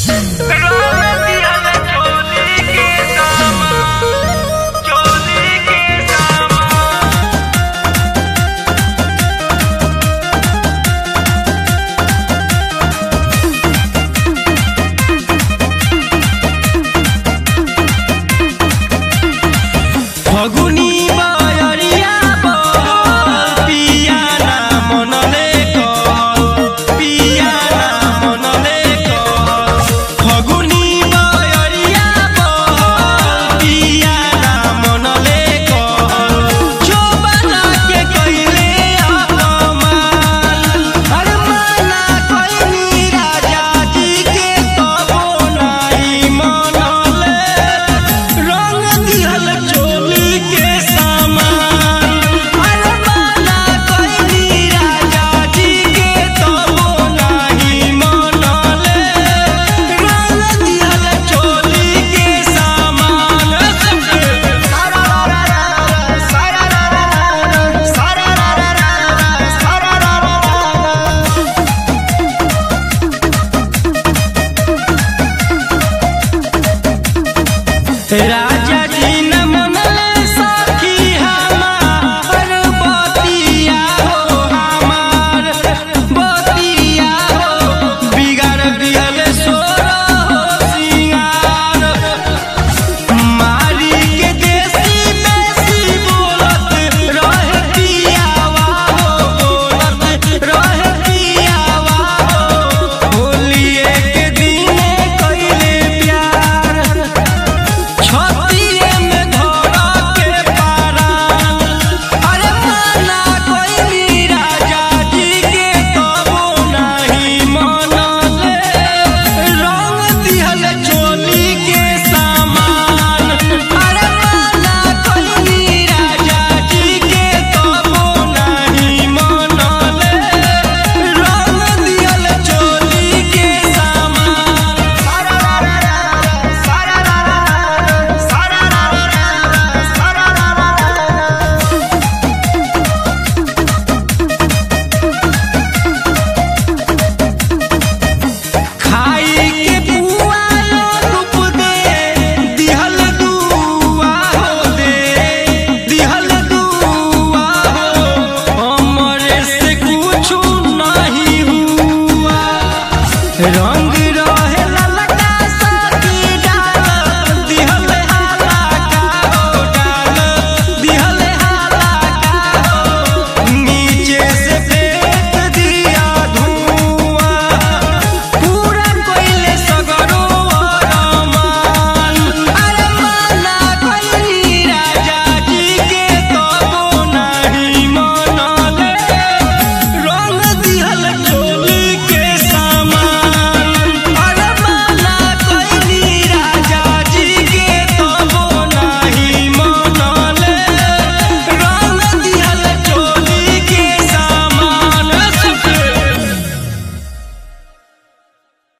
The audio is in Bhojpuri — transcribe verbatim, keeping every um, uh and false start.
फगुनी बयरिया पिया ना मनले पिया ना मनले फगुनी बयरिया पिया ना मनले जो बना के कइले अपमान अरे माना कइनी राजा जी के तबो नहीं मनले रंग दिहल चोली के सामान अरे माना कइनी राजा जी के तबो नहीं मनले रंग दिहल चोली के सामान सारा रा रा सारा रा रा सारा रा रा सारा रा रा राजा जी न मनले सखी हमार बतिया हो हमार बतिया हो बिगाड़ दियल सोर हो सिंगार मारी के देसी बेसी बोलत रहे पियावा हो बोलत रहे पियावा हो होलिए के दिने कइले प्यार छतिए में धरा के पारान अरे माना कइनी राजा जी के तबो नहीं मनले रंग दिहल चोली के सामान अरे माना कइनी राजा जी के तबो नहीं मनले रंग दिहल चोली के सामान सारा रा रा सारा रा रा सारा रा रा सारा रा रा खाई के बुआ रूप दे दिहल दुआ हो दे दिहल दुआ हो हमरे से कुछ नहीं हुआ रंग